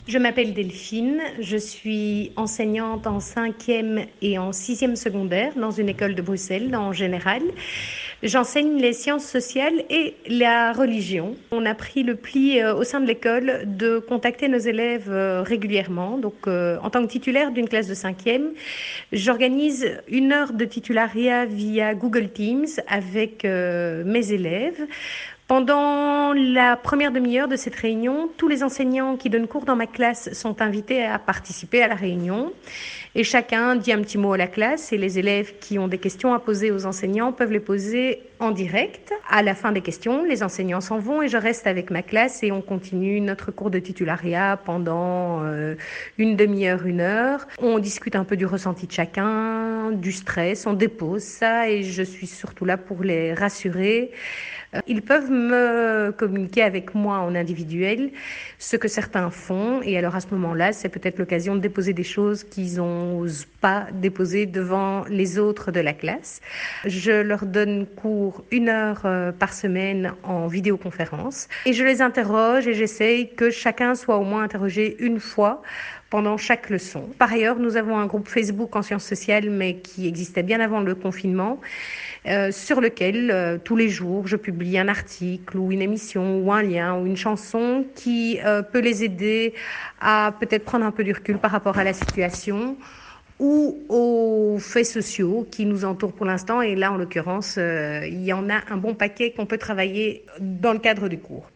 Je m'appelle Delphine, je suis enseignante en 5e et en 6e secondaire dans une école de Bruxelles en général. J'enseigne les sciences sociales et la religion. On a pris le pli au sein de l'école de contacter nos élèves régulièrement. En tant que titulaire d'une classe de 5e, j'organise une heure de titulariat via Google Teams avec mes élèves. Pendant la première demi-heure de cette réunion, tous les enseignants qui donnent cours dans ma classe sont invités à participer à la réunion et chacun dit un petit mot à la classe et les élèves qui ont des questions à poser aux enseignants peuvent les poser en direct. À la fin des questions, les enseignants s'en vont et je reste avec ma classe et on continue notre cours de titulariat pendant une demi-heure, une heure. On discute un peu du ressenti de chacun, du stress, on dépose ça et je suis surtout là pour les rassurer. Ils peuvent me communiquer avec moi en individuel ce que certains font et alors à ce moment-là, c'est peut-être l'occasion de déposer des choses qu'ils n'osent pas déposer devant les autres de la classe. Je leur donne cours une heure par semaine en vidéoconférence et je les interroge et j'essaye que chacun soit au moins interrogé une fois pendant chaque leçon. Par ailleurs, nous avons un groupe Facebook en sciences sociales, mais qui existait bien avant le confinement, sur lequel tous les jours je publie un article ou une émission ou un lien ou une chanson qui peut les aider à peut-être prendre un peu du recul par rapport à la situation ou aux faits sociaux qui nous entourent pour l'instant. Et là, en l'occurrence, il y en a un bon paquet qu'on peut travailler dans le cadre du cours.